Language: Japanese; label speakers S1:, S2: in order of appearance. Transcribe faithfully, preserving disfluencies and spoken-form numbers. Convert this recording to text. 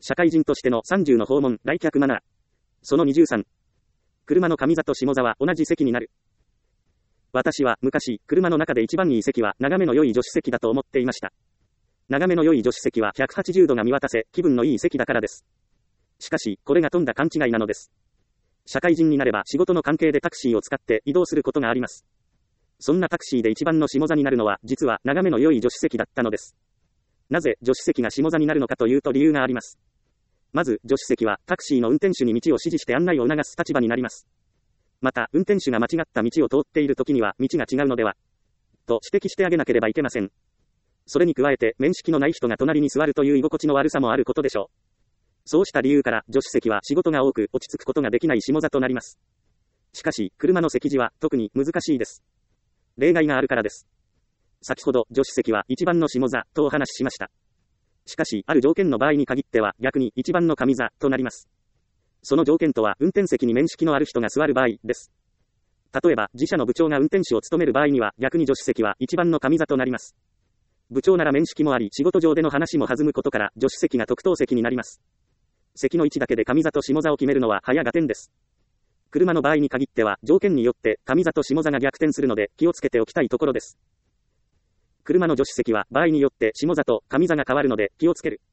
S1: 社会人としてのさんじゅうの訪問、来客マナー。そのにじゅうさん。車の上座と下座は同じ席になる。私は昔、車の中で一番いい席は眺めの良い助手席だと思っていました。眺めの良い助手席はひゃくはちじゅうどが見渡せ、気分のいい席だからです。しかし、これがとんだ勘違いなのです。社会人になれば仕事の関係でタクシーを使って移動することがあります。そんなタクシーで一番の下座になるのは、実は眺めの良い助手席だったのです。なぜ助手席が下座になるのかというと理由があります。まず、助手席はタクシーの運転手に道を指示して案内を促す立場になります。また、運転手が間違った道を通っている時には道が違うのではと指摘してあげなければいけません。それに加えて、面識のない人が隣に座るという居心地の悪さもあることでしょう。そうした理由から、助手席は仕事が多く落ち着くことができない下座となります。しかし、車の席次は特に難しいです。例外があるからです。先ほど、助手席は一番の下座とお話ししました。しかし、ある条件の場合に限っては逆に一番の上座となります。その条件とは、運転席に面識のある人が座る場合です。例えば、自社の部長が運転手を務める場合には、逆に助手席は一番の上座となります。部長なら面識もあり、仕事上での話も弾むことから、助手席が特等席になります。席の位置だけで上座と下座を決めるのは早合点です。車の場合に限っては、条件によって上座と下座が逆転するので、気をつけておきたいところです。車の助手席は場合によって下座と上座が変わるので気をつける。